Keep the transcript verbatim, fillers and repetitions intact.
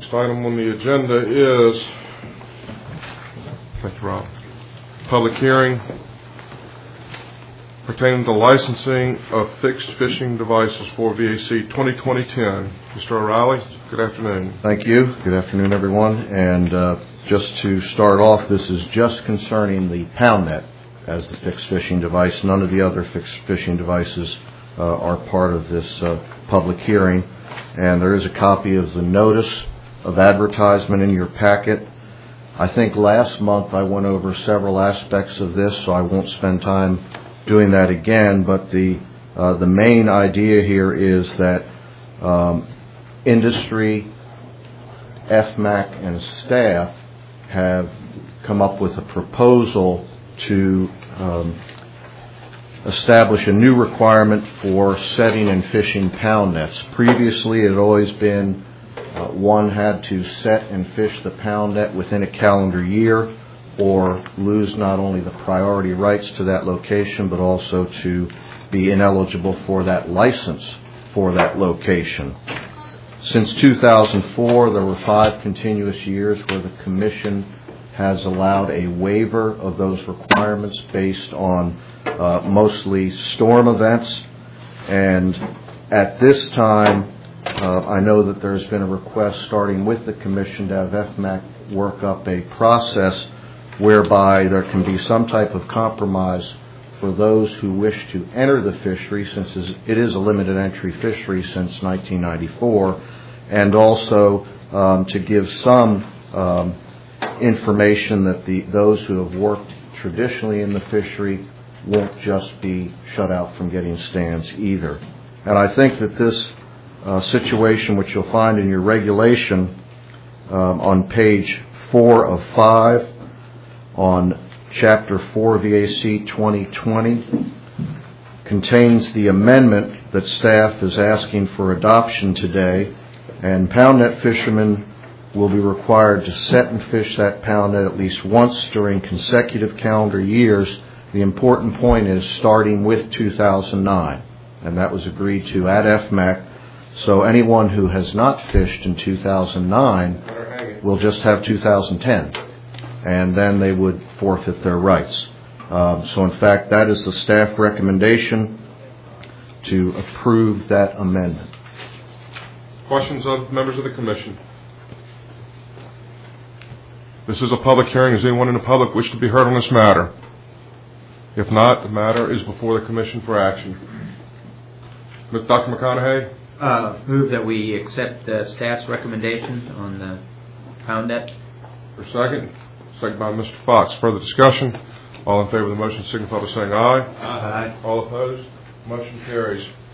Next item on the agenda is, thank you, Rob, public hearing pertaining to licensing of fixed fishing devices for V A C twenty twenty ten. Mister O'Reilly, good afternoon. Thank you. Good afternoon, everyone. And uh, just to start off, this is just concerning the PoundNet as the fixed fishing device. None of the other fixed fishing devices uh, are part of this uh, public hearing. And there is a copy of the notice of advertisement in your packet. I think last month I went over several aspects of this, so I won't spend time doing that again. But the uh, the main idea here is that um, industry, F M A C, and staff have come up with a proposal to um, establish a new requirement for setting and fishing pound nets. Previously, it had always been uh, one had to set and fish the pound net within a calendar year, or lose not only the priority rights to that location, but also to be ineligible for that license for that location. Since two thousand four, there were five continuous years where the Commission has allowed a waiver of those requirements based on uh, mostly storm events. And at this time, uh, I know that there's been a request starting with the Commission to have F M A C work up a process whereby there can be some type of compromise for those who wish to enter the fishery, since it is a limited entry fishery since nineteen ninety-four, and also um, to give some um, information that the those who have worked traditionally in the fishery won't just be shut out from getting stands either. And I think that this uh, situation, which you'll find in your regulation um, on page four of five, on Chapter four V A C twenty twenty, contains the amendment that staff is asking for adoption today, and pound net fishermen will be required to set and fish that pound net at least once during consecutive calendar years. The important point is starting with two thousand nine, and that was agreed to at F M A C. So anyone who has not fished in two thousand nine will just have two thousand ten. And then they would forfeit their rights. Um, so, in fact, that is the staff recommendation to approve that amendment. Questions of members of the Commission? This is a public hearing. Does anyone in the public wish to be heard on this matter? If not, the matter is before the Commission for action. Doctor McConaughey? Uh, move that we accept the staff's recommendation on the pound net. For a second? Second by Mister Fox. Further discussion? All in favor of the motion signify by saying aye. Aye. All opposed? Motion carries.